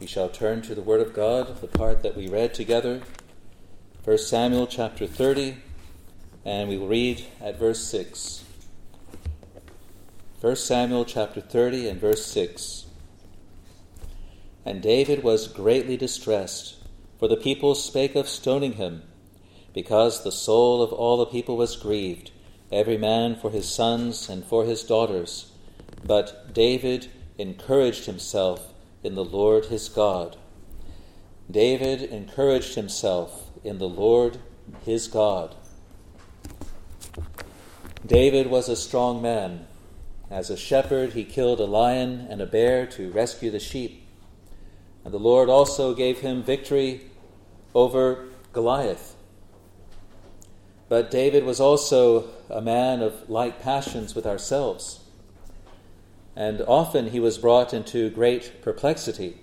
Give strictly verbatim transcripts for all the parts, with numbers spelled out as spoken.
We shall turn to the Word of God, the part that we read together, First Samuel chapter thirty, and we will read at verse six. First Samuel chapter thirty and verse six. And David was greatly distressed, for the people spake of stoning him, because the soul of all the people was grieved, every man for his sons and for his daughters. But David encouraged himself in the Lord his God. David encouraged himself in the Lord his God. David was a strong man. As a shepherd, he killed a lion and a bear to rescue the sheep. And the Lord also gave him victory over Goliath. But David was also a man of like passions with ourselves. And often he was brought into great perplexity.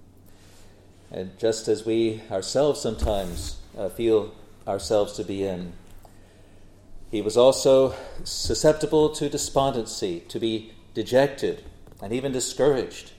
And just as we ourselves sometimes uh, feel ourselves to be in. He was also susceptible to despondency, to be dejected and even discouraged.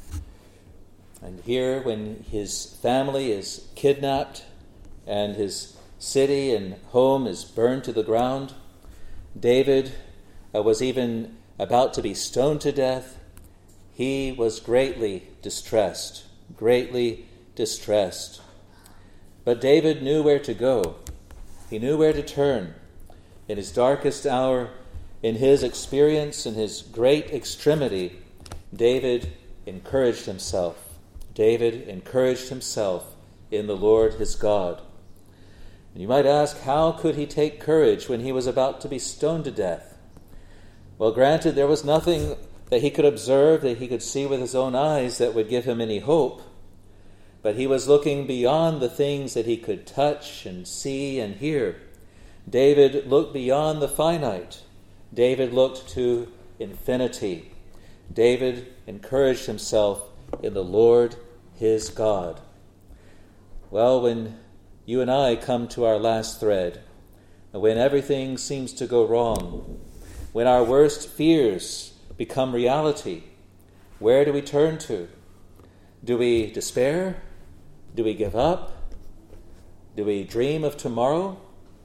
And here, when his family is kidnapped and his city and home is burned to the ground, David uh, was even about to be stoned to death. He was greatly distressed, greatly distressed. But David knew where to go. He knew where to turn. In his darkest hour, in his experience, in his great extremity, David encouraged himself. David encouraged himself in the Lord his God. And you might ask, how could he take courage when he was about to be stoned to death? Well, granted, there was nothing that he could observe, that he could see with his own eyes that would give him any hope. But he was looking beyond the things that he could touch and see and hear. David looked beyond the finite. David looked to infinity. David encouraged himself in the Lord his God. Well, when you and I come to our last thread, when everything seems to go wrong, when our worst fears become reality, where do we turn to? Do we despair? Do we give up? Do we dream of tomorrow?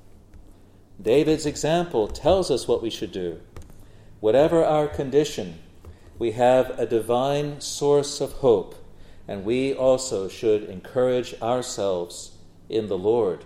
David's example tells us what we should do. Whatever our condition, we have a divine source of hope, and we also should encourage ourselves in the Lord.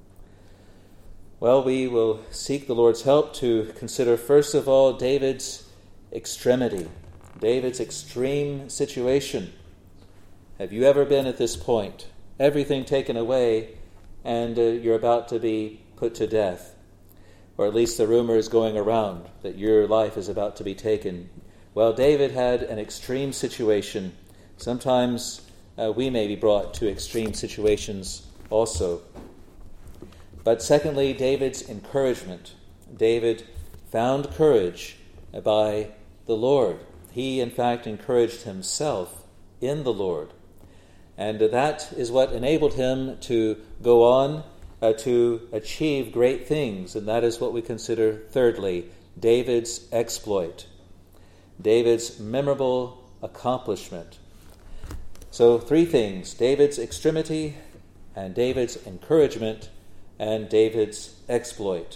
Well, we will seek the Lord's help to consider, first of all, David's extremity, David's extreme situation. Have you ever been at this point? Everything taken away, and uh, you're about to be put to death. Or at least the rumor is going around that your life is about to be taken. Well, David had an extreme situation. Sometimes uh, we may be brought to extreme situations also. But secondly, David's encouragement. David found courage by the Lord. He, in fact, encouraged himself in the Lord. And that is what enabled him to go on uh, to achieve great things. And that is what we consider, thirdly, David's exploit. David's memorable accomplishment. So three things: David's extremity, and David's encouragement, and David's exploit.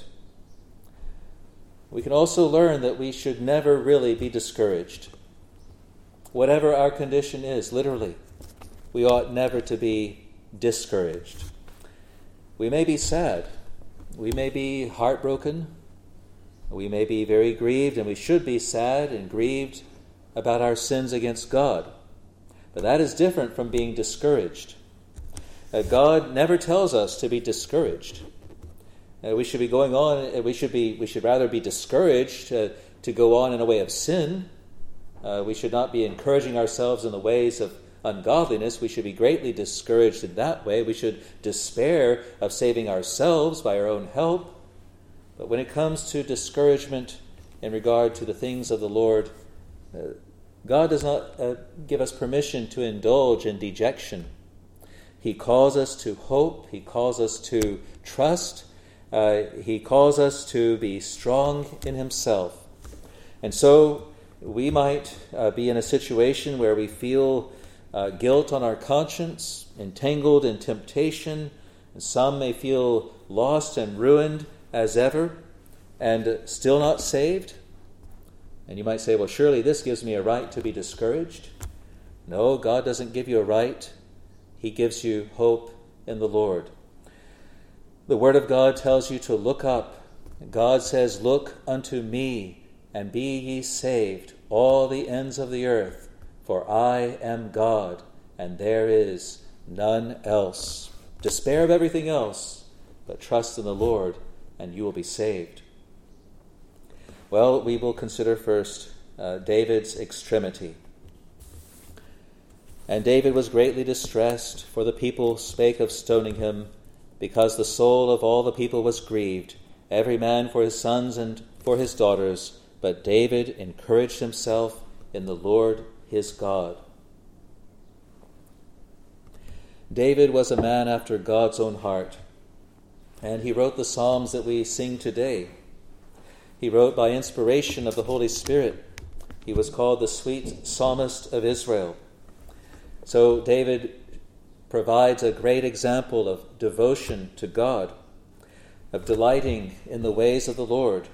We can also learn that we should never really be discouraged. Whatever our condition is, literally, we ought never to be discouraged. We may be sad. We may be heartbroken. We may be very grieved, and we should be sad and grieved about our sins against God. But that is different from being discouraged. Uh, God never tells us to be discouraged. Uh, we should be going on. Uh, we should be. We should rather be discouraged uh, to go on in a way of sin. Uh, we should not be encouraging ourselves in the ways of ungodliness. We should be greatly discouraged in that way. We should despair of saving ourselves by our own help. But when it comes to discouragement in regard to the things of the Lord, uh, God does not uh, give us permission to indulge in dejection. He calls us to hope. He calls us to trust. Uh, he calls us to be strong in himself. And so we might uh, be in a situation where we feel uh, guilt on our conscience, entangled in temptation, and some may feel lost and ruined as ever, and still not saved. And you might say, well, surely this gives me a right to be discouraged. No, God doesn't give you a right. He gives you hope in the Lord. The Word of God tells you to look up. God says, look unto me, and be ye saved, all the ends of the earth, for I am God, and there is none else. Despair of everything else, but trust in the Lord, and you will be saved. Well, we will consider first uh, David's extremity. And David was greatly distressed, for the people spake of stoning him, because the soul of all the people was grieved, every man for his sons and for his daughters. But David encouraged himself in the Lord his God. David was a man after God's own heart, and he wrote the Psalms that we sing today. He wrote by inspiration of the Holy Spirit. He was called the sweet psalmist of Israel. So David provides a great example of devotion to God, of delighting in the ways of the Lord.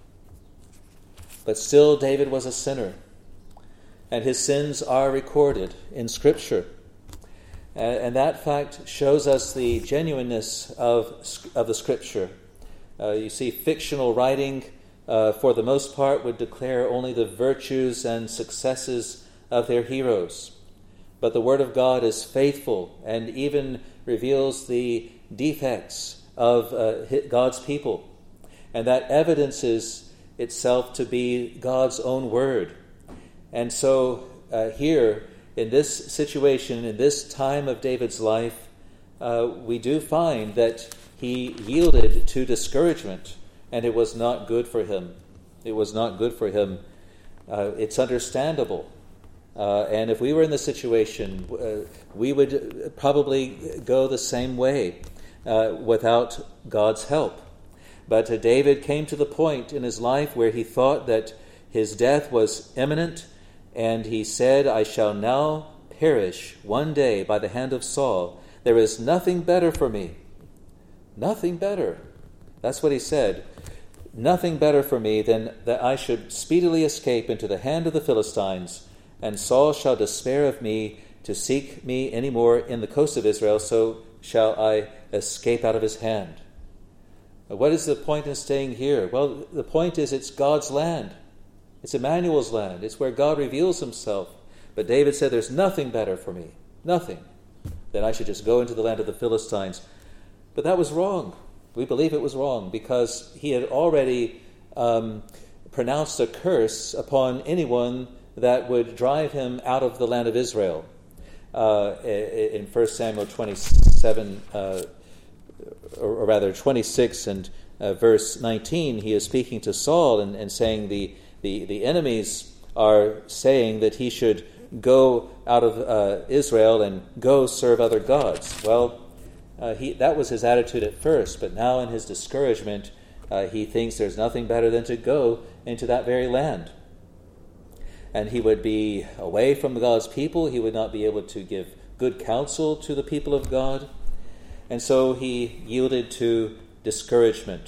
But still David was a sinner, and his sins are recorded in Scripture. And that fact shows us the genuineness of, of the Scripture. Uh, you see, fictional writing, uh, for the most part, would declare only the virtues and successes of their heroes. But the Word of God is faithful and even reveals the defects of uh, God's people. And that evidences itself to be God's own Word. And so uh, here, in this situation, in this time of David's life, uh, we do find that he yielded to discouragement, and it was not good for him. It was not good for him. Uh, it's understandable. Uh, and if we were in the situation, uh, we would probably go the same way uh, without God's help. But uh, David came to the point in his life where he thought that his death was imminent, and he said, I shall now perish one day by the hand of Saul. There is nothing better for me. Nothing better. That's what he said. Nothing better for me than that I should speedily escape into the hand of the Philistines, and Saul shall despair of me to seek me any more in the coast of Israel, so shall I escape out of his hand. What is the point in staying here? Well, the point is it's God's land. It's Emmanuel's land. It's where God reveals himself. But David said, there's nothing better for me. Nothing. Then I should just go into the land of the Philistines. But that was wrong. We believe it was wrong because he had already um, pronounced a curse upon anyone that would drive him out of the land of Israel. Uh, in First Samuel twenty-seven, uh, or rather twenty-six and uh, verse nineteen, he is speaking to Saul and, and saying the The, the enemies are saying that he should go out of uh, Israel and go serve other gods. Well, uh, he, that was his attitude at first, but now in his discouragement, uh, he thinks there's nothing better than to go into that very land. And he would be away from God's people. He would not be able to give good counsel to the people of God. And so he yielded to discouragement.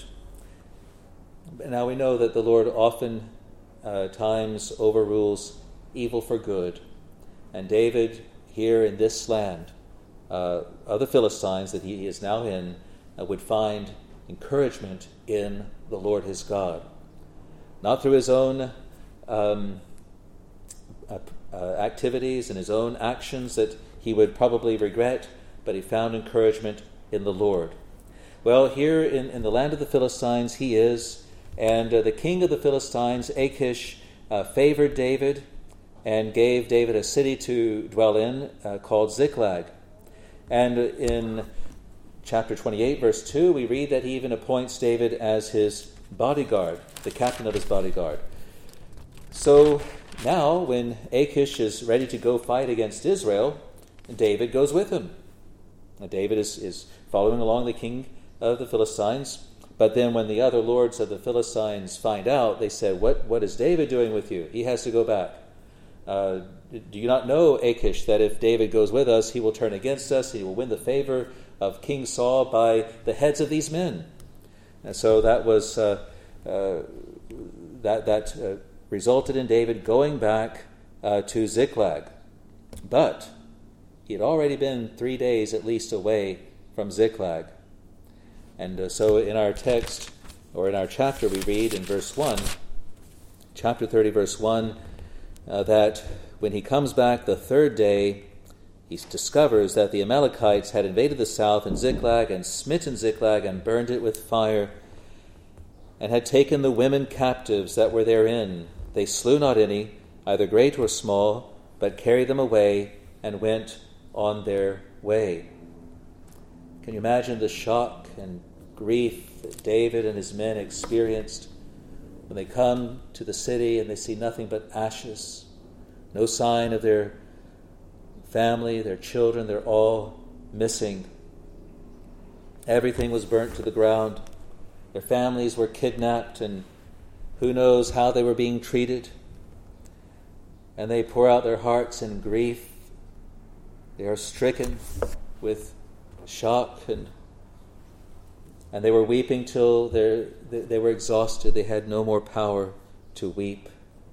Now we know that the Lord often Uh, times overrules evil for good. And David, here in this land uh, of the Philistines that he is now in, uh, would find encouragement in the Lord his God. Not through his own um, uh, uh, activities and his own actions that he would probably regret, but he found encouragement in the Lord. Well, here in, in the land of the Philistines he is. And uh, the king of the Philistines, Achish, uh, favored David and gave David a city to dwell in uh, called Ziklag. And in chapter twenty-eight, verse two, we read that he even appoints David as his bodyguard, the captain of his bodyguard. So now, when Achish is ready to go fight against Israel, David goes with him. Now, David is, is following along the king of the Philistines. But then when the other lords of the Philistines find out, they said, what, what is David doing with you? He has to go back. Uh, do you not know, Achish, that if David goes with us, he will turn against us, he will win the favor of King Saul by the heads of these men? And so that was uh, uh, that that uh, resulted in David going back uh, to Ziklag. But he had already been three days at least away from Ziklag. And uh, so in our text, or in our chapter, we read in verse one, chapter thirty, verse one, uh, that when he comes back the third day, he discovers that the Amalekites had invaded the south and Ziklag and smitten Ziklag and burned it with fire and had taken the women captives that were therein. They slew not any, either great or small, but carried them away and went on their way. Can you imagine the shock and grief that David and his men experienced when they come to the city and they see nothing but ashes, no sign of their family, their children? They're all missing. Everything was burnt to the ground. Their families were kidnapped, and who knows how they were being treated. And they pour out their hearts in grief. They are stricken with shock, and and they were weeping till they they were exhausted. They had no more power to weep.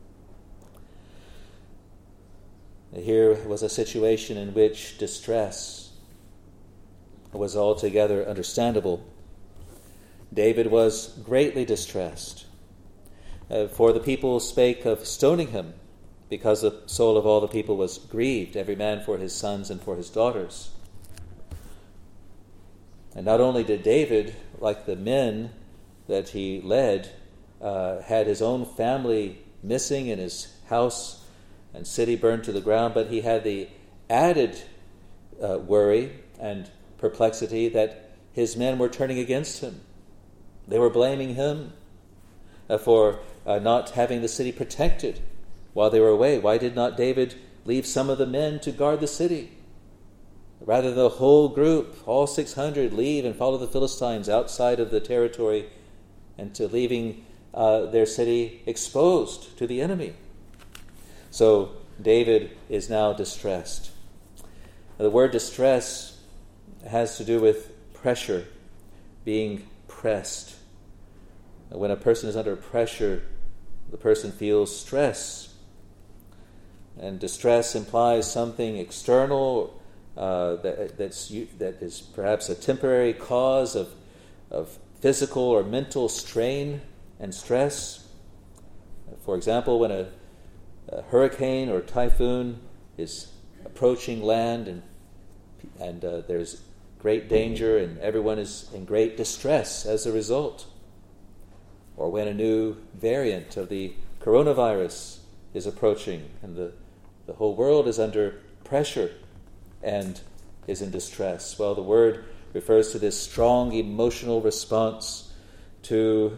Here was a situation in which distress was altogether understandable. David was greatly distressed, uh, for the people spake of stoning him, because the soul of all the people was grieved, every man for his sons and for his daughters. And not only did David, like the men that he led, uh, had his own family missing in his house and city burned to the ground, but he had the added uh, worry and perplexity that his men were turning against him. They were blaming him uh, for uh, not having the city protected while they were away. Why did not David leave some of the men to guard the city? Rather than the whole group, all six hundred, leave and follow the Philistines outside of the territory and to leaving uh, their city exposed to the enemy. So David is now distressed. The word distress has to do with pressure, being pressed. When a person is under pressure, the person feels stress. And distress implies something external uh, that that's that is perhaps a temporary cause of of physical or mental strain and stress. For example, when a, a hurricane or typhoon is approaching land and and uh, there's great danger and everyone is in great distress as a result. Or when a new variant of the coronavirus is approaching and the, the whole world is under pressure and is in distress. Well, the word refers to this strong emotional response to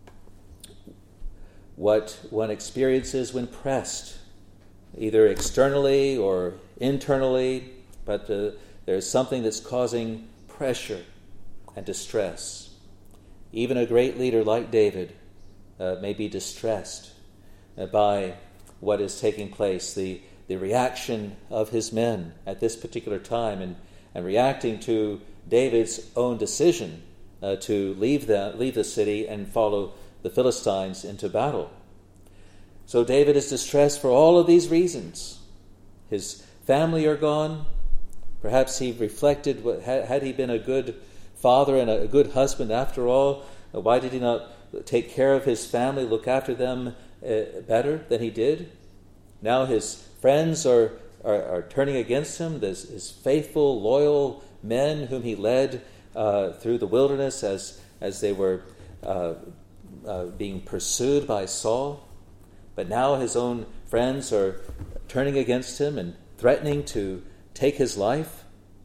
what one experiences when pressed, either externally or internally, but uh, there's something that's causing pressure and distress. Even a great leader like David uh, may be distressed uh, by what is taking place, the, the reaction of his men at this particular time, and, and reacting to David's own decision uh, to leave the, leave the city and follow the Philistines into battle. So David is distressed for all of these reasons. His family are gone. Perhaps he reflected, what, had he been a good father and a good husband after all, why did he not take care of his family, look after them uh, better than he did? Now his friends are, are, are turning against him, this, his faithful, loyal men whom he led uh, through the wilderness as, as they were uh, uh, being pursued by Saul. But now his own friends are turning against him and threatening to take his life.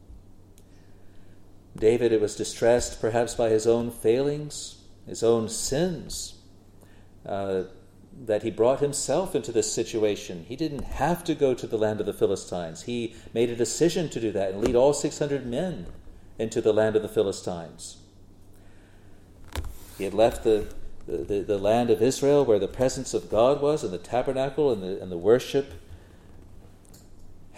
David was distressed perhaps by his own failings, his own sins, uh, that he brought himself into this situation. He didn't have to go to the land of the Philistines. He made a decision to do that and lead all six hundred men into the land of the Philistines. He had left the, the, the land of Israel where the presence of God was, and the tabernacle and the, and the worship,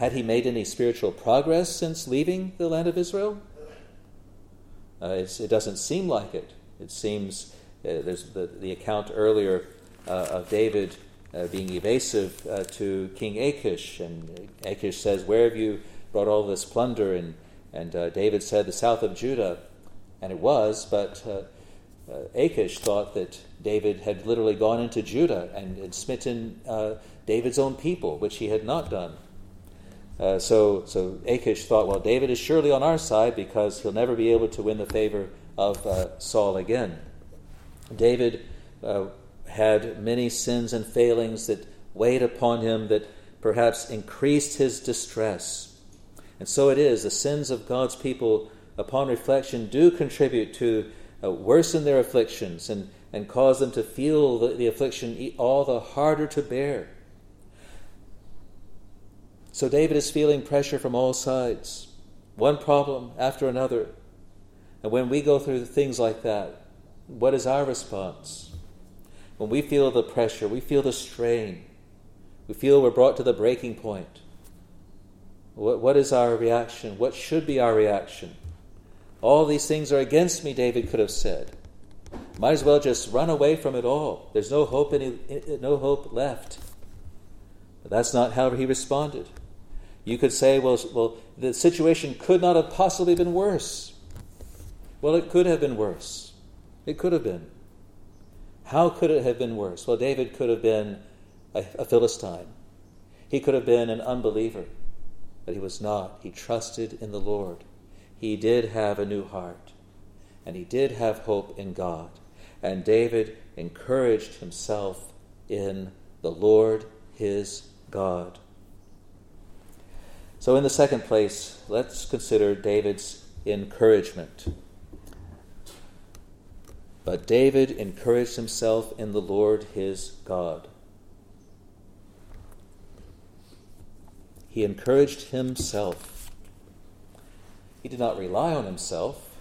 had he made any spiritual progress since leaving the land of Israel? Uh, it's, it doesn't seem like it. It seems, uh, there's the, the account earlier uh, of David uh, being evasive uh, to King Achish, and Achish says, "Where have you brought all this plunder?" And, and uh, David said, "The south of Judah." And it was, but uh, uh, Achish thought that David had literally gone into Judah and had smitten uh, David's own people, which he had not done. Uh, so, so Achish thought, well, David is surely on our side because he'll never be able to win the favor of uh, Saul again. David uh, had many sins and failings that weighed upon him that perhaps increased his distress. And so it is, the sins of God's people, upon reflection, do contribute to uh, worsen their afflictions and, and cause them to feel the, the affliction all the harder to bear. So David is feeling pressure from all sides, one problem after another. And when we go through things like that, what is our response? When we feel the pressure, we feel the strain, we feel we're brought to the breaking point, what, what is our reaction? What should be our reaction? All these things are against me, David could have said. Might as well just run away from it all. There's no hope any, no hope left. But that's not how he responded. You could say, well, well, the situation could not have possibly been worse. Well, it could have been worse. It could have been. How could it have been worse? Well, David could have been a, a Philistine. He could have been an unbeliever. But he was not. He trusted in the Lord. He did have a new heart. And he did have hope in God. And David encouraged himself in the Lord his God. So in the second place, let's consider David's encouragement. But David encouraged himself in the Lord his God. He encouraged himself. He did not rely on himself.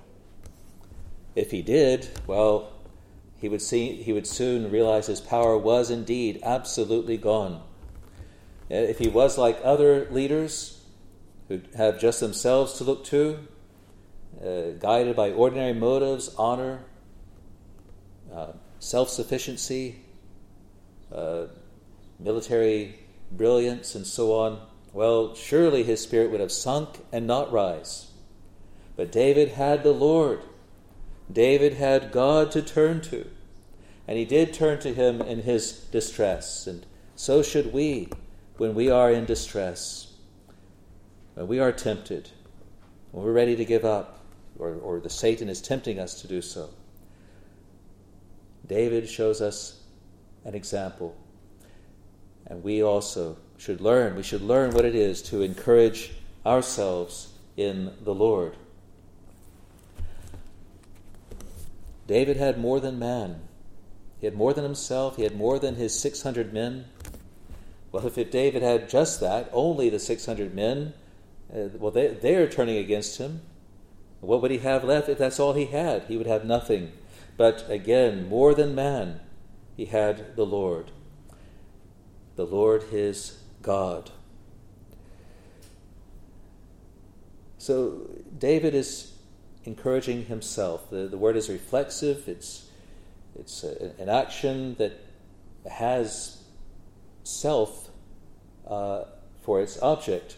If he did, well, he would see, he would soon realize his power was indeed absolutely gone. If he was like other leaders who have just themselves to look to, uh, guided by ordinary motives, honor, uh, self-sufficiency, uh, military brilliance, and so on, well, surely his spirit would have sunk and not rise. But David had the Lord. David had God to turn to. And he did turn to him in his distress. And so should we when we are in distress, when we are tempted, when we're ready to give up, or, or the Satan is tempting us to do so. David shows us an example. And we also should learn, we should learn what it is to encourage ourselves in the Lord. David had more than man. He had more than himself. He had more than his six hundred men. Well, if, if David had just that, only the six hundred men, uh, well, they, they're turning against him. What would he have left if that's all he had? He would have nothing. But again, more than man, he had the Lord. The Lord his God. So David is encouraging himself. The, the word is reflexive. It's it's a, an action that has self uh, for its object,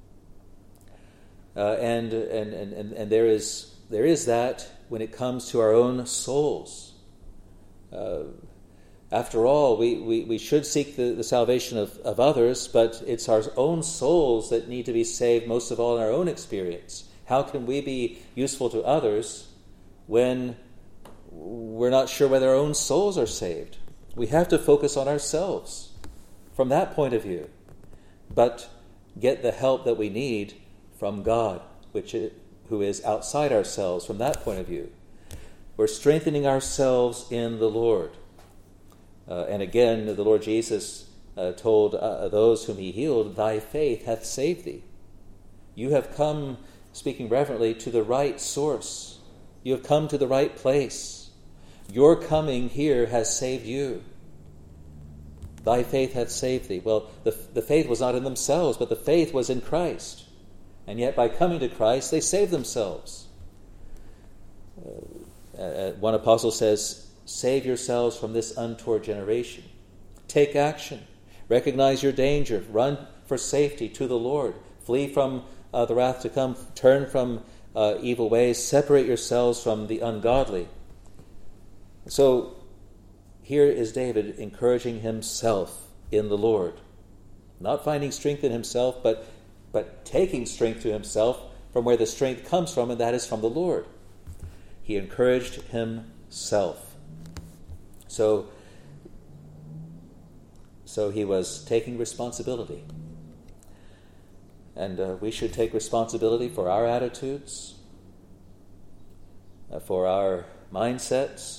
uh, and, and and and there is there is that when it comes to our own souls. Uh, after all, we, we, we should seek the, the salvation of, of others, but it's our own souls that need to be saved most of all in our own experience. How can we be useful to others when we're not sure whether our own souls are saved? We have to focus on ourselves from that point of view, but get the help that we need from God, which is, who is outside ourselves from that point of view. We're strengthening ourselves in the Lord. Uh, and again, the Lord Jesus uh, told uh, those whom he healed, "Thy faith hath saved thee." You have come, speaking reverently, to the right source. You have come to the right place. Your coming here has saved you. Thy faith hath saved thee. Well, the, the faith was not in themselves, but the faith was in Christ. And yet by coming to Christ, they saved themselves. Uh, one apostle says, save yourselves from this untoward generation. Take action. Recognize your danger. Run for safety to the Lord. Flee from uh, the wrath to come. Turn from uh, evil ways. Separate yourselves from the ungodly. So here is David encouraging himself in the Lord. Not finding strength in himself, but, but taking strength to himself from where the strength comes from, and that is from the Lord. He encouraged himself. So, so he was taking responsibility. And uh, we should take responsibility for our attitudes, uh, for our mindsets.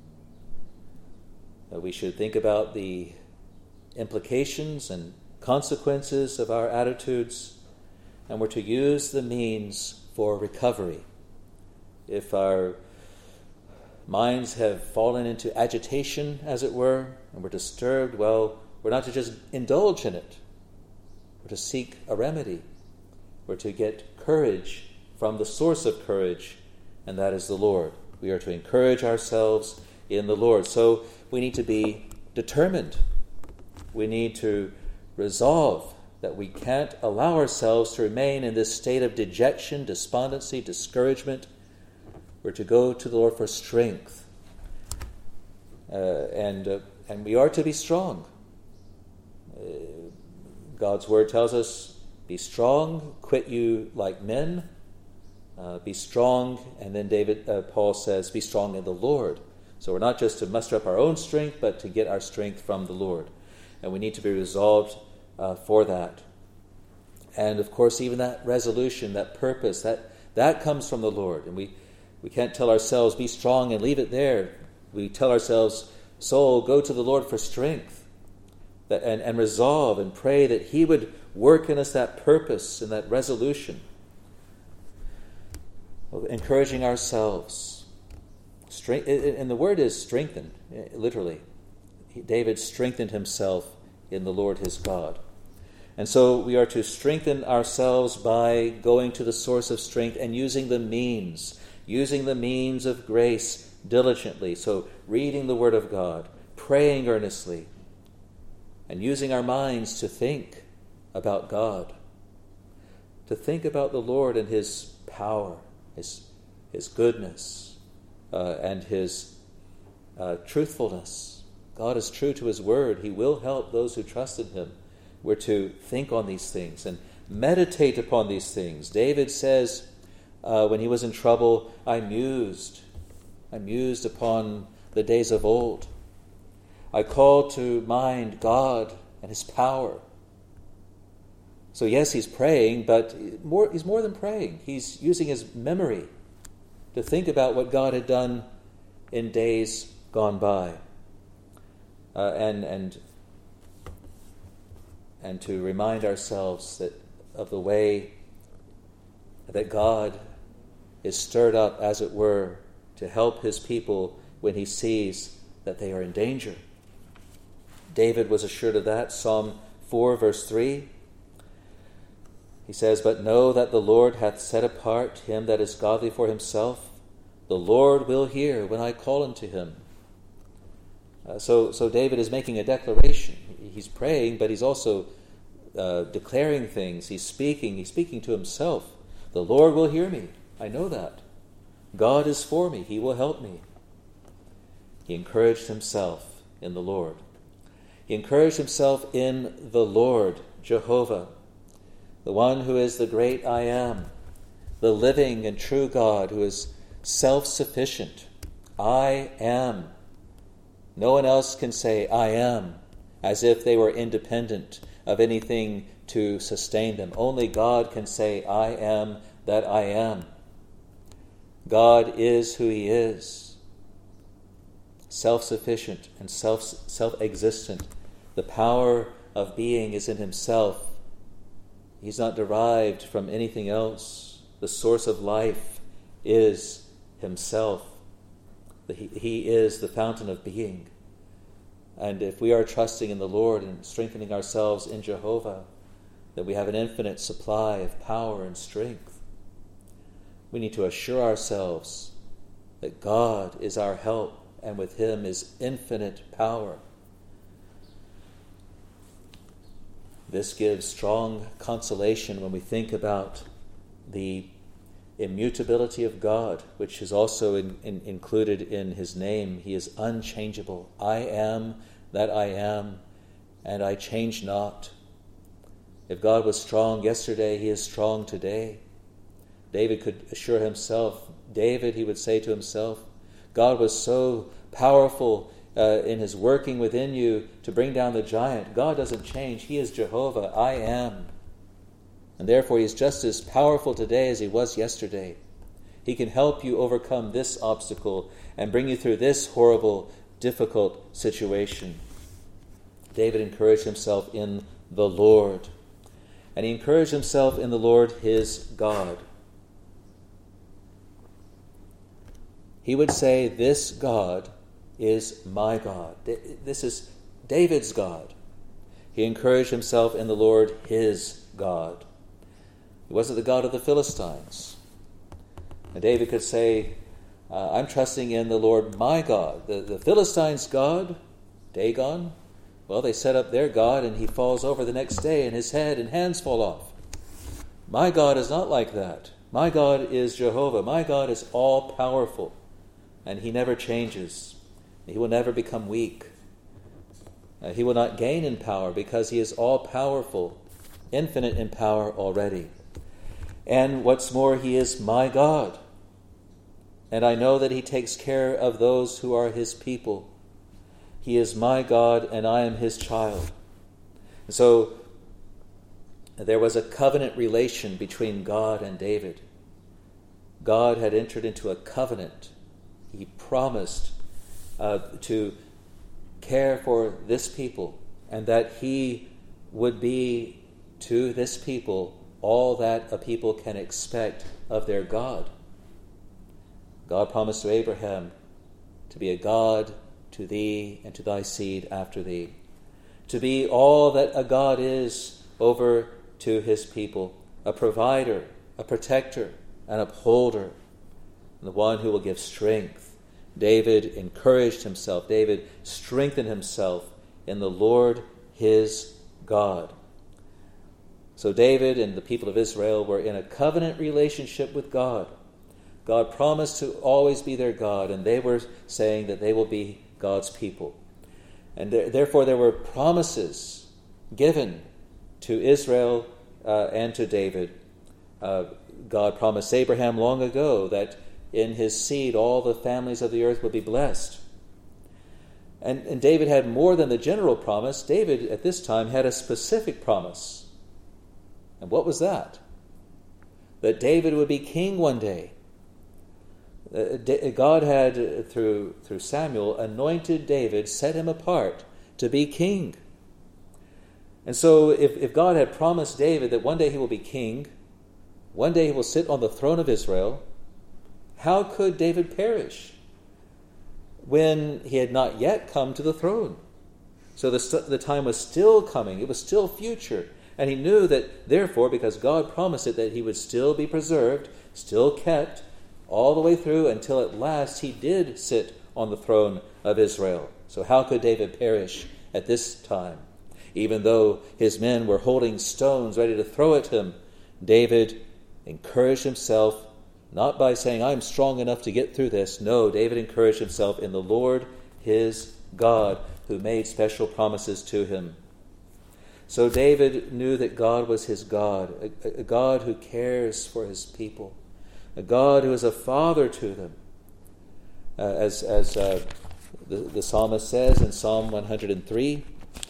Uh, we should think about the implications and consequences of our attitudes, and we're to use the means for recovery. If our minds have fallen into agitation, as it were, and we're disturbed, well, we're not to just indulge in it. We're to seek a remedy. We're to get courage from the source of courage, and that is the Lord. We are to encourage ourselves in the Lord. So we need to be determined. We need to resolve that we can't allow ourselves to remain in this state of dejection, despondency, discouragement. We're to go to the Lord for strength. Uh, and, uh, and we are to be strong. Uh, God's word tells us, be strong, quit you like men. Uh, be strong, and then David, uh, Paul says, be strong in the Lord. So we're not just to muster up our own strength, but to get our strength from the Lord. And we need to be resolved uh, for that. And of course, even that resolution, that purpose, that, that comes from the Lord. And we, we can't tell ourselves, be strong and leave it there. We tell ourselves, soul, go to the Lord for strength. That, and, and resolve and pray that He would work in us that purpose and that resolution. Encouraging ourselves. Strength, and the word is strengthen, literally. David strengthened himself in the Lord his God. And so we are to strengthen ourselves by going to the source of strength and using the means, using the means of grace diligently. So reading the Word of God, praying earnestly, and using our minds to think about God, to think about the Lord and His power, His, His goodness, Uh, and His uh, truthfulness. God is true to His word. He will help those who trust in Him. We're to think on these things and meditate upon these things. David says uh, when he was in trouble, I mused. I mused upon the days of old. I called to mind God and His power. So yes, he's praying, but more, he's more than praying. He's using his memory to think about what God had done in days gone by, uh, and and and to remind ourselves that of the way that God is stirred up, as it were, to help His people when He sees that they are in danger. David was assured of that. Psalm four, verse three. He says, but know that the Lord hath set apart him that is godly for Himself. The Lord will hear when I call unto Him. Uh, so, so David is making a declaration. He's praying, but he's also uh, declaring things. He's speaking. He's speaking to himself. The Lord will hear me. I know that. God is for me. He will help me. He encouraged himself in the Lord. He encouraged himself in the Lord, Jehovah, the one who is the great I am, the living and true God who is self-sufficient. I am. No one else can say I am as if they were independent of anything to sustain them. Only God can say I am that I am. God is who He is. Self-sufficient and self, self-existent. The power of being is in Himself. He's not derived from anything else. The source of life is Himself. He, he is the fountain of being. And if we are trusting in the Lord and strengthening ourselves in Jehovah, that we have an infinite supply of power and strength, we need to assure ourselves that God is our help, and with him is infinite power. This gives strong consolation when we think about the immutability of God, which is also in, in, included in his name. He is unchangeable. I am that I am, and I change not. If God was strong yesterday, he is strong today. David could assure himself, David, he would say to himself, God was so powerful uh, in his working within you to bring down the giant. God doesn't change. He is Jehovah. I am. And therefore he is just as powerful today as he was yesterday. He can help you overcome this obstacle and bring you through this horrible, difficult situation. David encouraged himself in the Lord. And he encouraged himself in the Lord his God. He would say, this God is my God. This is David's God. He encouraged himself in the Lord his God. He wasn't the God of the Philistines. And David could say, uh, I'm trusting in the Lord my God. The, the Philistines' God, Dagon, well, they set up their God and he falls over the next day and his head and hands fall off. My God is not like that. My God is Jehovah. My God is all-powerful, and he never changes. He will never become weak. Uh, he will not gain in power because he is all-powerful, infinite in power already. And what's more, he is my God. And I know that he takes care of those who are his people. He is my God, and I am his child. So there was a covenant relation between God and David. God had entered into a covenant. He promised uh, to care for this people, and that he would be to this people all that a people can expect of their God. God promised to Abraham to be a God to thee and to thy seed after thee, to be all that a God is over to his people, a provider, a protector, an upholder, and the one who will give strength. David encouraged himself. David strengthened himself in the Lord his God. So David and the people of Israel were in a covenant relationship with God. God promised to always be their God, and they were saying that they will be God's people. And there, therefore there were promises given to Israel uh, and to David. Uh, God promised Abraham long ago that in his seed all the families of the earth would be blessed. And, and David had more than the general promise. David at this time had a specific promise. And what was that? That David would be king one day. God had, through, through Samuel, anointed David, set him apart to be king. And so if, if God had promised David that one day he will be king, one day he will sit on the throne of Israel, how could David perish when he had not yet come to the throne? So the, the time was still coming. It was still future. And he knew that, therefore, because God promised it, that he would still be preserved, still kept, all the way through until at last he did sit on the throne of Israel. So how could David perish at this time? Even though his men were holding stones ready to throw at him, David encouraged himself, not by saying, I'm strong enough to get through this. No, David encouraged himself in the Lord his God, who made special promises to him. So David knew that God was his God, a, a God who cares for his people, a God who is a father to them. Uh, as as uh, the, the psalmist says in Psalm one hundred three,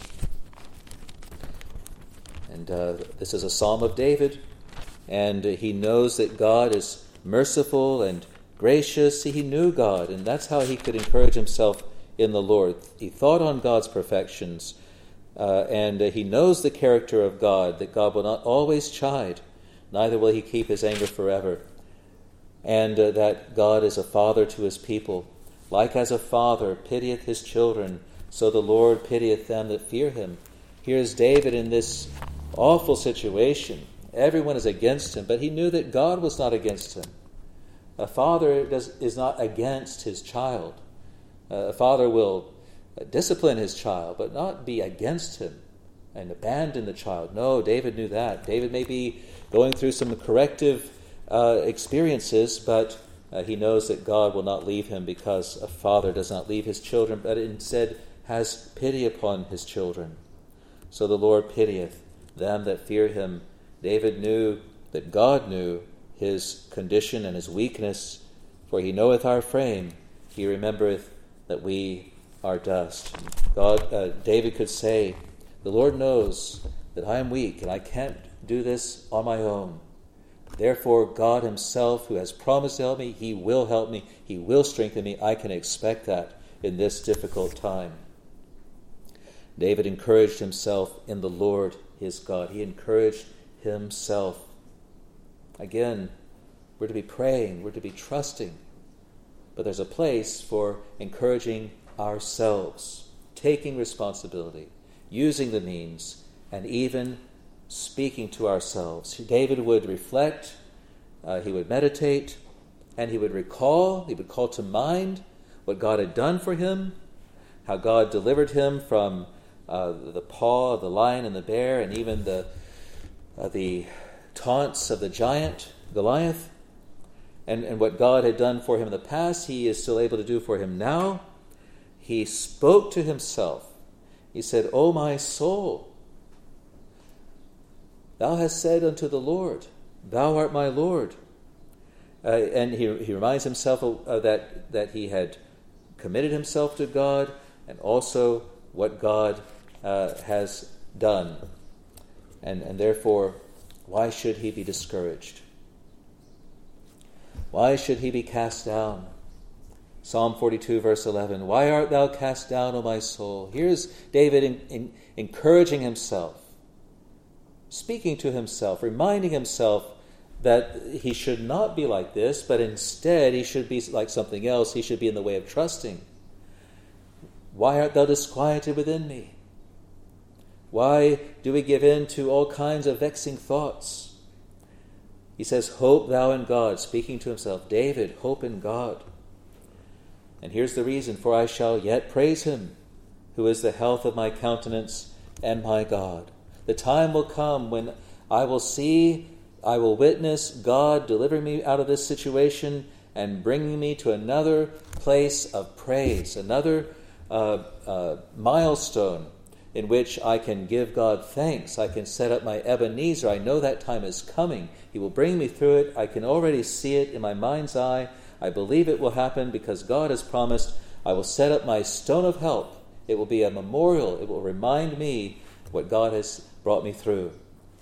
and uh, this is a psalm of David, and he knows that God is merciful and gracious. He knew God, and that's how he could encourage himself in the Lord. He thought on God's perfections, uh, and uh, he knows the character of God, that God will not always chide, neither will he keep his anger forever. And uh, that God is a father to his people. Like as a father pitieth his children, So the Lord pitieth them that fear him. Here's David in this awful situation. Everyone is against him, but he knew that God was not against him. A father does, is not against his child. Uh, a father will discipline his child, but not be against him and abandon the child. No, David knew that. David may be going through some corrective uh, experiences, but uh, he knows that God will not leave him, because a father does not leave his children, but instead has pity upon his children. So the Lord pitieth them that fear him. David knew that God knew his condition and his weakness, for he knoweth our frame. He remembereth that we are dust. God, uh, David could say, the Lord knows that I am weak and I can't do this on my own. Therefore, God himself, who has promised to help me, he will help me. He will strengthen me. I can expect that in this difficult time. David encouraged himself in the Lord his God. He encouraged himself. Again, we're to be praying, we're to be trusting, but there's a place for encouraging ourselves, taking responsibility, using the means, and even speaking to ourselves. David would reflect, uh, he would meditate, and he would recall, he would call to mind what God had done for him, how God delivered him from uh, the paw of the lion and the bear, and even the uh, the taunts of the giant Goliath, and, and what God had done for him in the past, he is still able to do for him now. He spoke to himself. He said, O my soul, thou hast said unto the Lord, thou art my Lord. Uh, and he, he reminds himself of, uh, that, that he had committed himself to God, and also what God uh, has done. And, and therefore, why should he be discouraged? Why should he be cast down? Psalm forty-two, verse eleven, why art thou cast down, O my soul? Here's David in, in, encouraging himself, speaking to himself, reminding himself that he should not be like this, but instead he should be like something else. He should be in the way of trusting. Why art thou disquieted within me? Why do we give in to all kinds of vexing thoughts? He says, hope thou in God, speaking to himself. David, hope in God. And here's the reason, for I shall yet praise him, who is the health of my countenance and my God. The time will come when I will see, I will witness God delivering me out of this situation and bringing me to another place of praise, another uh, uh, milestone in which I can give God thanks. I can set up my Ebenezer. I know that time is coming. He will bring me through it. I can already see it in my mind's eye. I believe it will happen because God has promised. I will set up my stone of help. It will be a memorial. It will remind me what God has brought me through.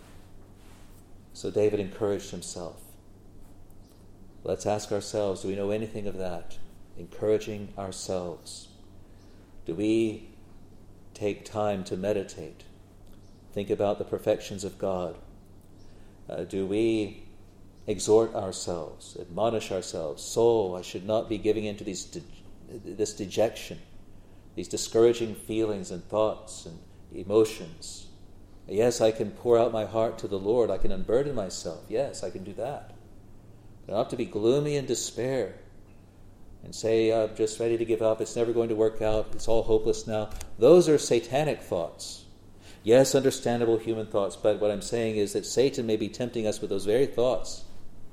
So David encouraged himself. Let's ask ourselves, do we know anything of that? Encouraging ourselves. Do we take time to meditate? Think about the perfections of God. Uh, do we exhort ourselves, admonish ourselves? Soul, I should not be giving into these de- this dejection, these discouraging feelings and thoughts and emotions. Yes, I can pour out my heart to the Lord. I can unburden myself. Yes, I can do that. But not to be gloomy and despair and say, I'm just ready to give up. It's never going to work out. It's all hopeless now. Those are satanic thoughts. Yes, understandable human thoughts, but what I'm saying is that Satan may be tempting us with those very thoughts.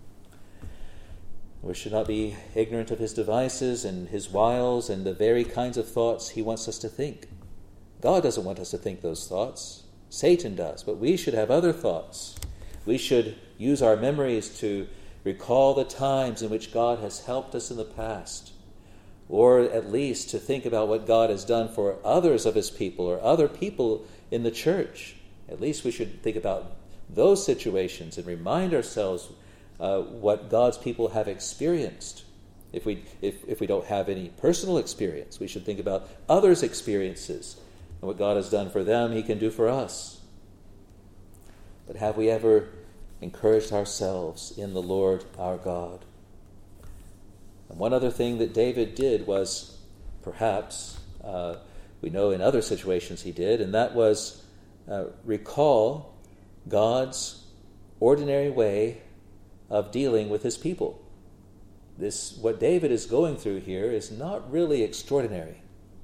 We should not be ignorant of his devices and his wiles and the very kinds of thoughts he wants us to think. God doesn't want us to think those thoughts. Satan does, but we should have other thoughts. We should use our memories to recall the times in which God has helped us in the past, or at least to think about what God has done for others of his people or other people in the church. At least we should think about those situations and remind ourselves uh, what God's people have experienced. If we if, if we don't have any personal experience, we should think about others' experiences and what God has done for them, he can do for us. But have we ever encouraged ourselves in the Lord our God? And one other thing that David did was perhaps uh, we know in other situations he did, and that was uh, recall God's ordinary way of dealing with his people. This, what David is going through here is not really extraordinary.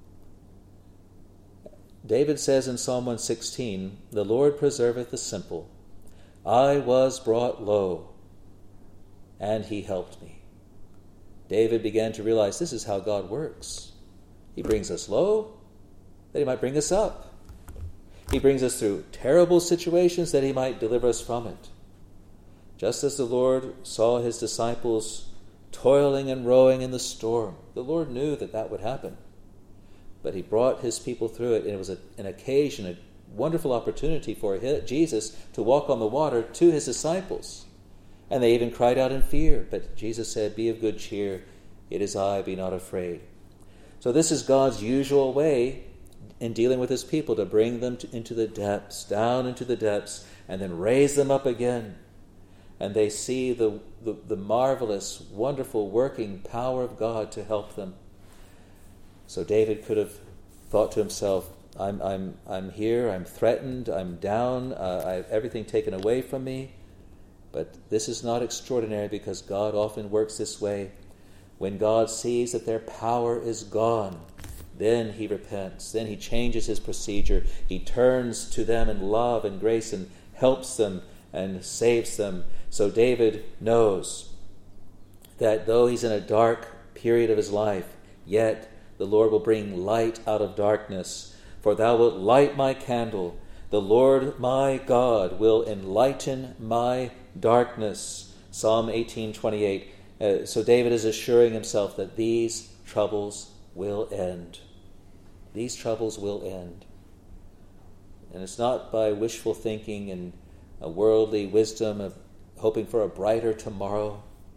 David says in Psalm one sixteen, "The Lord preserveth the simple. I was brought low, and he helped me." David began to realize this is how God works. He brings us low, that he might bring us up. He brings us through terrible situations, that he might deliver us from it. Just as the Lord saw his disciples toiling and rowing in the storm, the Lord knew that that would happen. But he brought his people through it, and it was a, an occasion, a wonderful opportunity for Jesus to walk on the water to his disciples. And they even cried out in fear. But Jesus said, "Be of good cheer. It is I, be not afraid." So this is God's usual way in dealing with his people, to bring them to, into the depths, down into the depths, and then raise them up again. And they see the, the, the marvelous, wonderful working power of God to help them. So David could have thought to himself, I'm I'm I'm here, I'm threatened, I'm down, uh, I have everything taken away from me. But this is not extraordinary, because God often works this way. When God sees that their power is gone, then he repents, then he changes his procedure. He turns to them in love and grace and helps them and saves them. So David knows that though he's in a dark period of his life, yet the Lord will bring light out of darkness. For thou wilt light my candle. The Lord my God will enlighten my darkness. Psalm eighteen twenty-eight. Uh, so David is assuring himself that these troubles will end. These troubles will end. And it's not by wishful thinking and a worldly wisdom of hoping for a brighter tomorrow.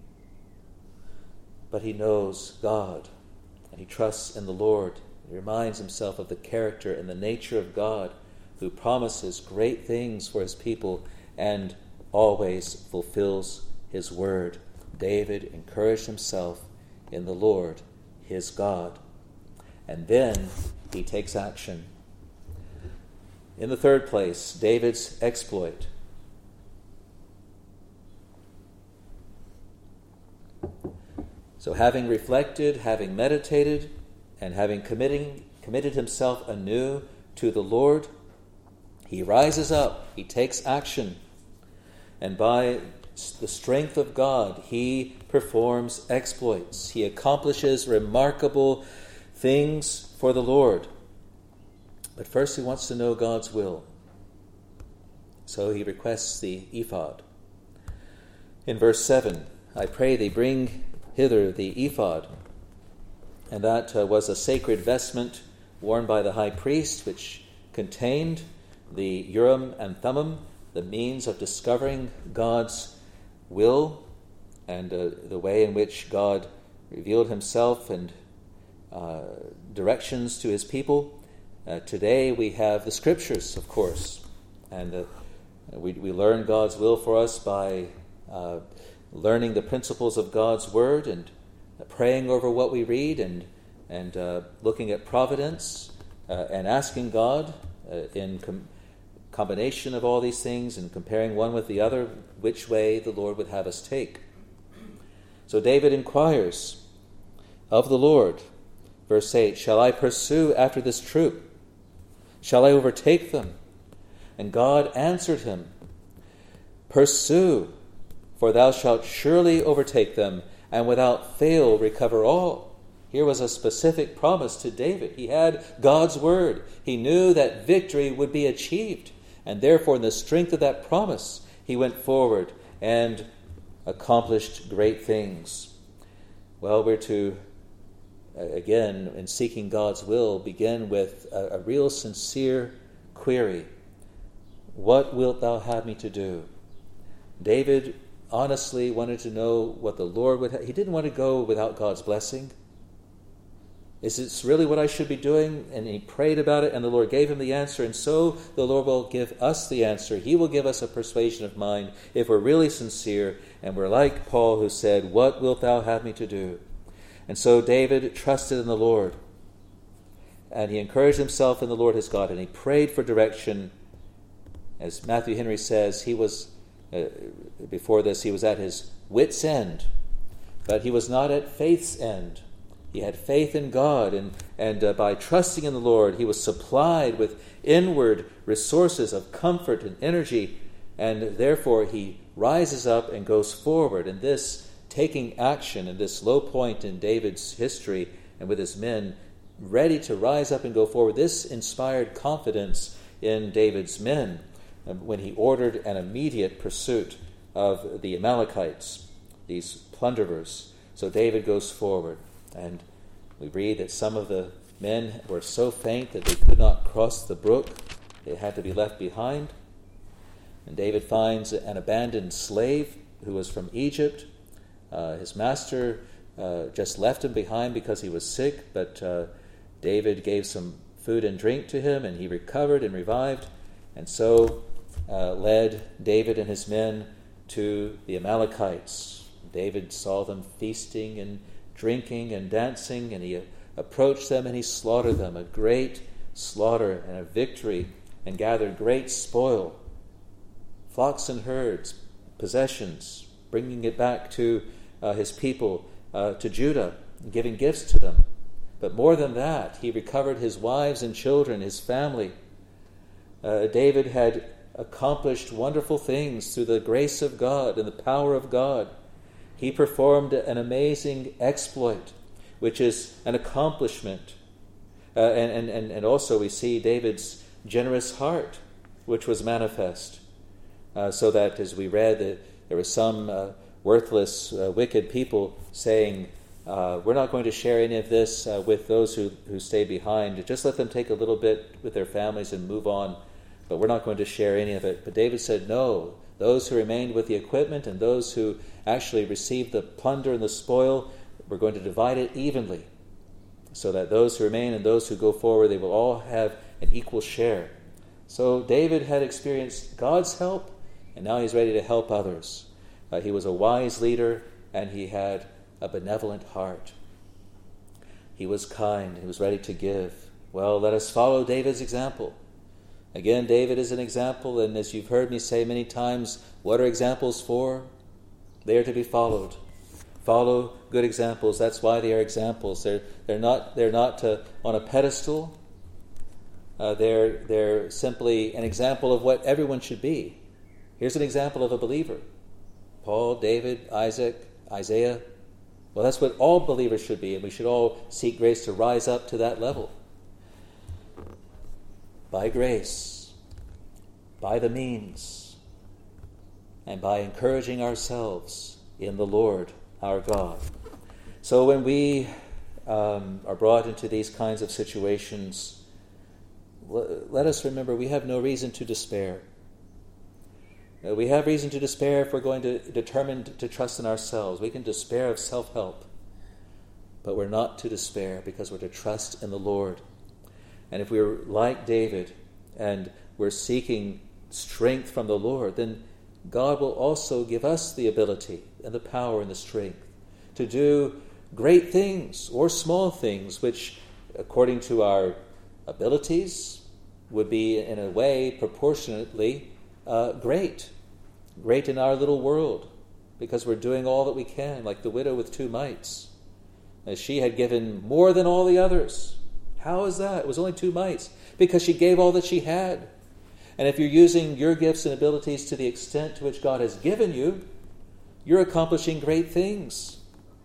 But he knows God. And he trusts in the Lord. He reminds himself of the character and the nature of God, who promises great things for his people and always fulfills his word. David encouraged himself in the Lord, his God. And then he takes action. In the third place, David's exploit. So having reflected, having meditated, and having committing, committed himself anew to the Lord, he rises up, he takes action, and by the strength of God, he performs exploits. He accomplishes remarkable things for the Lord. But first he wants to know God's will. So he requests the ephod. In verse seven, "I pray thee, bring hither the ephod." And that uh, was a sacred vestment worn by the high priest, which contained the Urim and Thummim, the means of discovering God's will and uh, the way in which God revealed himself and uh, directions to his people. Uh, today we have the Scriptures, of course, and uh, we, we learn God's will for us by uh, learning the principles of God's Word and praying over what we read and and uh, looking at providence uh, and asking God uh, in com- combination of all these things and comparing one with the other which way the Lord would have us take. So David inquires of the Lord, verse eight, "Shall I pursue after this troop? Shall I overtake them?" And God answered him, "Pursue, for thou shalt surely overtake them, and without fail recover all." Here was a specific promise to David. He had God's word. He knew that victory would be achieved. And therefore, in the strength of that promise, he went forward and accomplished great things. Well, we're to, again, in seeking God's will, begin with a, a real sincere query. What wilt thou have me to do? David honestly wanted to know what the Lord would have. He didn't want to go without God's blessing. Is this really what I should be doing? And he prayed about it, and the Lord gave him the answer. And so the Lord will give us the answer. He will give us a persuasion of mind if we're really sincere, and we're like Paul, who said, "What wilt thou have me to do?" And so David trusted in the Lord. and he encouraged himself in the Lord his God, and he prayed for direction. As Matthew Henry says, he was, uh, before this, he was at his wit's end, but he was not at faith's end. He had faith in God, and, and uh, by trusting in the Lord, he was supplied with inward resources of comfort and energy, and therefore he rises up and goes forward. And this taking action in this low point in David's history, and with his men ready to rise up and go forward, this inspired confidence in David's men when he ordered an immediate pursuit of the Amalekites, these plunderers. So David goes forward, and we read that some of the men were so faint that they could not cross the brook. They had to be left behind. And David finds an abandoned slave who was from Egypt. Uh, his master uh, just left him behind because he was sick, but uh, David gave some food and drink to him, and he recovered and revived, and so uh, led David and his men to the Amalekites. David saw them feasting and drinking and dancing, and he approached them and he slaughtered them, a great slaughter and a victory, and gathered great spoil, flocks and herds, possessions, bringing it back to uh, his people, uh, to Judah, and giving gifts to them. But more than that, he recovered his wives and children, his family. Uh, David had accomplished wonderful things through the grace of God and the power of God. He performed an amazing exploit, which is an accomplishment. Uh, and, and, and also we see David's generous heart, which was manifest. Uh, so that, as we read, that there were some uh, worthless, uh, wicked people saying, uh, we're not going to share any of this uh, with those who, who stay behind. Just let them take a little bit with their families and move on, but we're not going to share any of it. But David said, no, those who remained with the equipment and those who actually received the plunder and the spoil, we're going to divide it evenly, so that those who remain and those who go forward, they will all have an equal share. So David had experienced God's help, and now he's ready to help others. Uh, he was a wise leader, and he had a benevolent heart. He was kind. He was ready to give. Well, let us follow David's example. Again, David is an example, and as you've heard me say many times, what are examples for? They are to be followed. Follow good examples. That's why they are examples. They're they're not they're not uh, on a pedestal. Uh, they're they're simply an example of what everyone should be. Here's an example of a believer: Paul, David, Isaac, Isaiah. Well, that's what all believers should be, and we should all seek grace to rise up to that level. By grace, by the means, and by encouraging ourselves in the Lord our God. So when we um, are brought into these kinds of situations, l- let us remember we have no reason to despair. Uh, we have reason to despair if we're going to determine to trust in ourselves. We can despair of self-help, but we're not to despair because we're to trust in the Lord. And if we're like David and we're seeking strength from the Lord, then God will also give us the ability and the power and the strength to do great things or small things, which, according to our abilities, would be in a way proportionately uh, great. Great in our little world, because we're doing all that we can, like the widow with two mites. As she had given more than all the others. How is that? It was only two mites. Because she gave all that she had. And if you're using your gifts and abilities to the extent to which God has given you, you're accomplishing great things.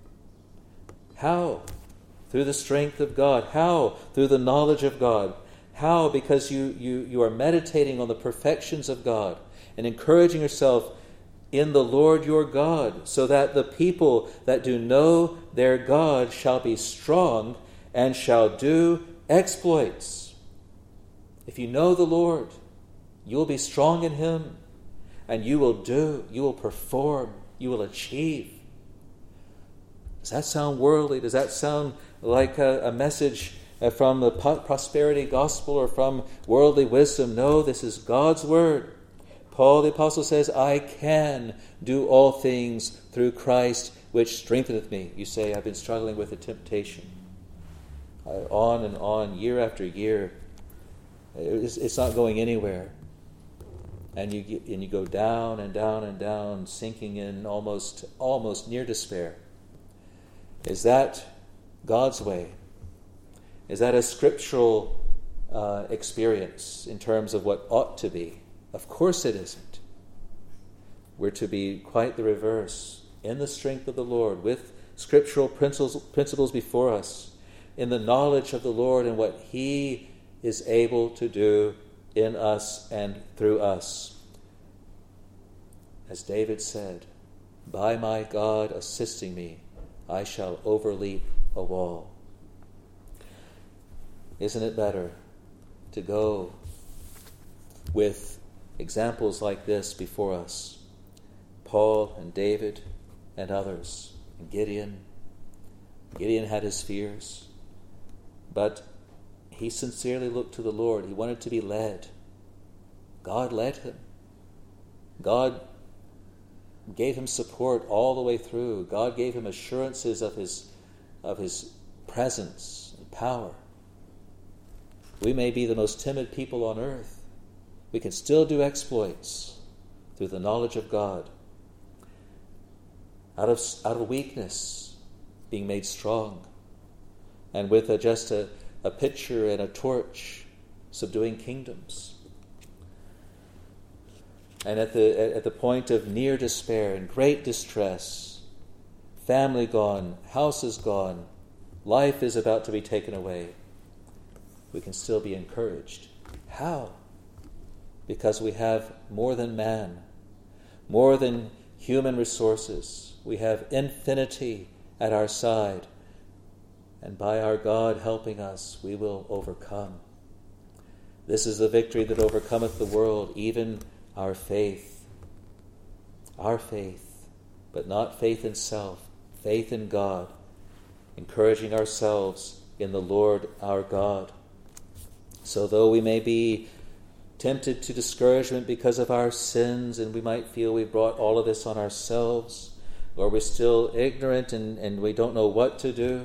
How? Through the strength of God. How? Through the knowledge of God. How? Because you, you, you are meditating on the perfections of God and encouraging yourself in the Lord your God, so that the people that do know their God shall be strong and shall do exploits. If you know the Lord, you will be strong in Him, and you will do, you will perform, you will achieve. Does that sound worldly? Does that sound like a, a message from the prosperity gospel or from worldly wisdom? No, this is God's word. Paul the Apostle says, I can do all things through Christ which strengtheneth me. You say, I've been struggling with a temptation. uh, on and on, year after year. It's, it's not going anywhere. And you get, and you go down and down and down, sinking in almost almost near despair. Is that God's way? Is that a scriptural uh, experience in terms of what ought to be? Of course it isn't. We're to be quite the reverse, in the strength of the Lord, with scriptural principles, principles before us, in the knowledge of the Lord and what He is able to do in us and through us. As David said, by my God assisting me, I shall overleap a wall. Isn't it better to go with examples like this before us? Paul and David and others, and Gideon. Gideon had his fears, but he sincerely looked to the Lord. He wanted to be led. God led him. God gave him support all the way through. God gave him assurances of his, of his presence and power. We may be the most timid people on earth. We can still do exploits through the knowledge of God. Out of, out of weakness, being made strong. And with a, just a, a pitcher and a torch, subduing kingdoms. And at the at the point of near despair and great distress, family gone, house is gone, life is about to be taken away, we can still be encouraged. How? Because we have more than man, more than human resources. We have infinity at our side, and by our God helping us, we will overcome. This is the victory that overcometh the world, even our faith. Our faith, but not faith in self, faith in God, encouraging ourselves in the Lord our God. So though we may be tempted to discouragement because of our sins, and we might feel we've brought all of this on ourselves, or we're still ignorant and, and we don't know what to do,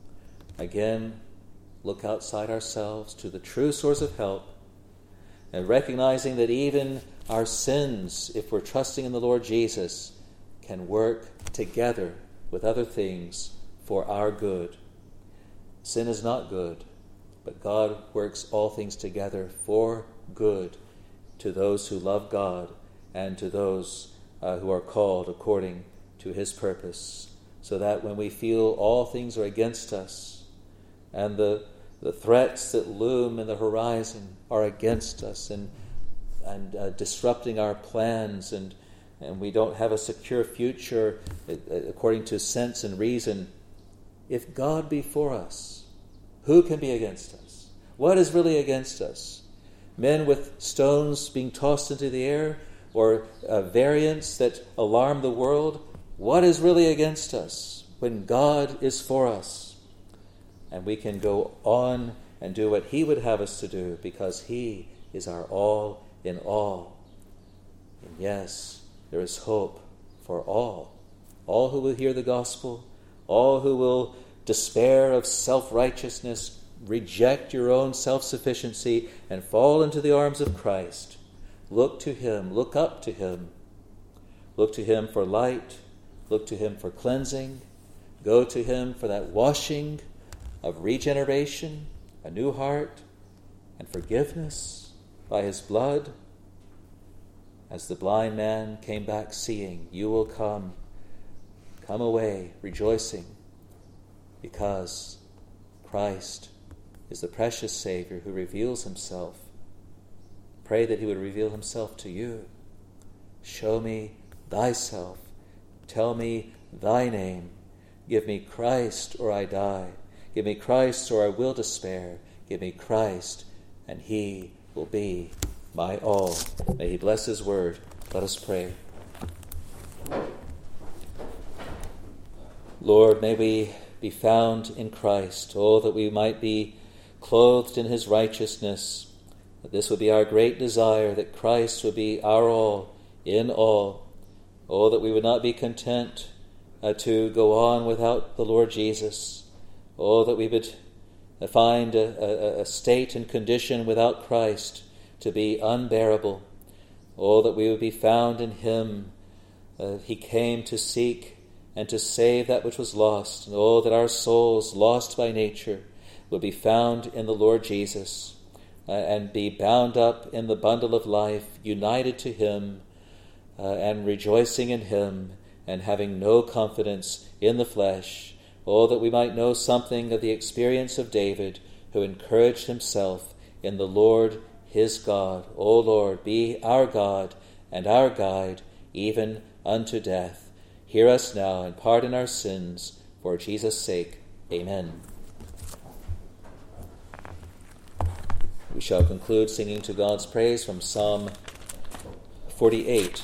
again, look outside ourselves to the true source of help, and recognizing that even our sins, if we're trusting in the Lord Jesus, can work together with other things for our good. Sin is not good, but God works all things together for good to those who love God and to those uh, who are called according to His purpose, so that when we feel all things are against us and the the threats that loom in the horizon are against us and and uh, disrupting our plans, and and we don't have a secure future according to sense and reason, if God be for us, who can be against us? What is really against us? Men with stones being tossed into the air, or uh, variants that alarm the world? What is really against us when God is for us? And we can go on and do what He would have us to do, because He is our all in all. And yes, there is hope for all. All who will hear the gospel, all who will despair of self-righteousness, reject your own self-sufficiency, and fall into the arms of Christ. Look to Him, look up to Him. Look to Him for light, look to Him for cleansing, go to Him for that washing of regeneration, a new heart, and forgiveness by His blood. As the blind man came back seeing, you will come, come away rejoicing, because Christ is the precious Savior who reveals Himself. Pray that He would reveal Himself to you. Show me Thyself. Tell me Thy name. Give me Christ or I die. Give me Christ or I will despair. Give me Christ and He will be my all. May He bless His word. Let us pray. Lord, may we be found in Christ. Oh, that we might be clothed in His righteousness. That this would be our great desire, that Christ would be our all, in all. Oh, that we would not be content uh, to go on without the Lord Jesus. Oh, that we would find a, a, a state and condition without Christ to be unbearable. Oh, that we would be found in him. Uh, he came to seek and to save that which was lost. And oh, that our souls, lost by nature, would be found in the Lord Jesus uh, and be bound up in the bundle of life, united to him uh, and rejoicing in him and having no confidence in the flesh. Oh, that we might know something of the experience of David, who encouraged himself in the Lord his God. O Lord, be our God and our guide, even unto death. Hear us now and pardon our sins, for Jesus' sake. Amen. We shall conclude singing to God's praise from Psalm forty-eight.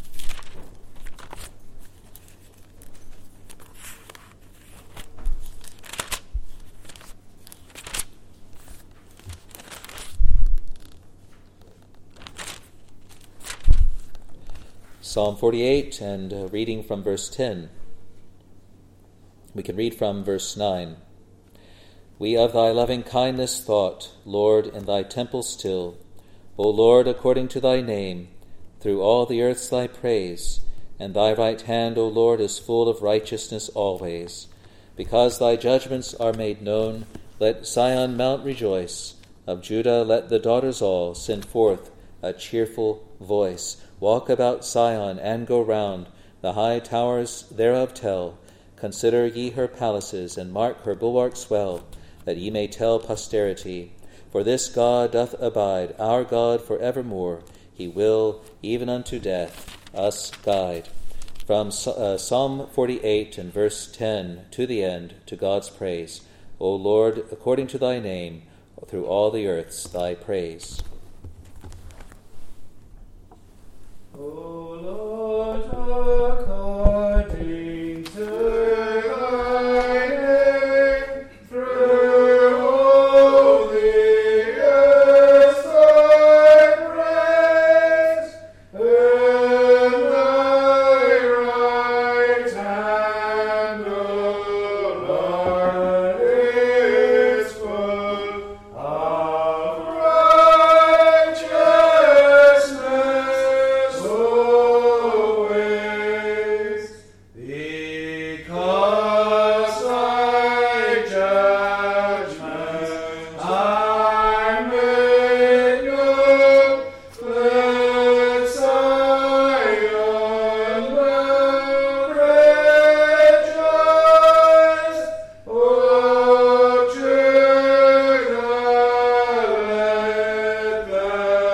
Psalm forty-eight, and uh, reading from verse ten. We can read from verse nine. We of thy loving kindness thought, Lord, in thy temple still. O Lord, according to thy name, through all the earth's thy praise, and thy right hand, O Lord, is full of righteousness always. Because thy judgments are made known, let Sion mount rejoice. Of Judah let the daughters all send forth a cheerful voice. Walk about Sion and go round, the high towers thereof tell. Consider ye her palaces, and mark her bulwarks well, that ye may tell posterity. For this God doth abide, our God for evermore. He will, even unto death, us guide. From uh, Psalm forty-eight and verse ten to the end, to God's praise. O Lord, according to thy name, through all the earth's thy praise. O Lord, according to thy name, through all the earth thy praise, and thy right hand, O Lord, is full of righteousness always, because thy judgments are made known. Let Zion rejoice, O Judah, let the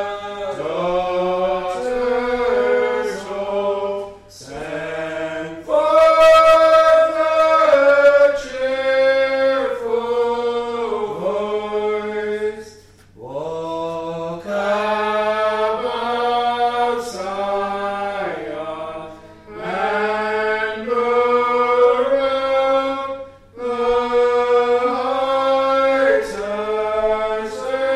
daughters all send forth a cheerful voice. Walk about Zion and go round the high towers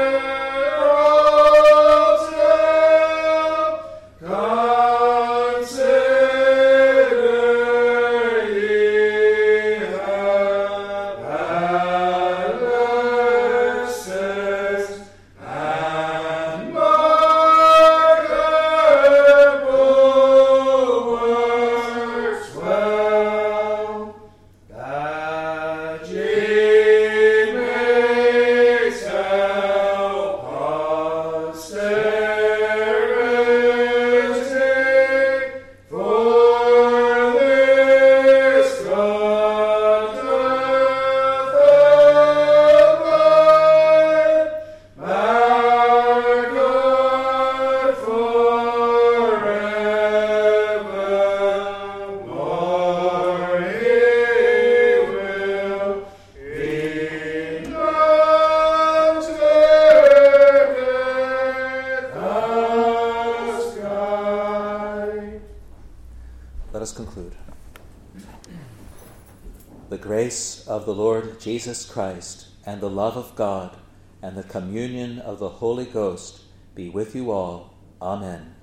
thereof tell. Consider ye her palaces, and mark her bulwarks well, that ye may tell posterity. For this God doth abide, our God forevermore. He will be unto death us guide. Let us conclude. The grace of the Lord Jesus Christ, and the love of God, and the communion of the Holy Ghost be with you all. Amen.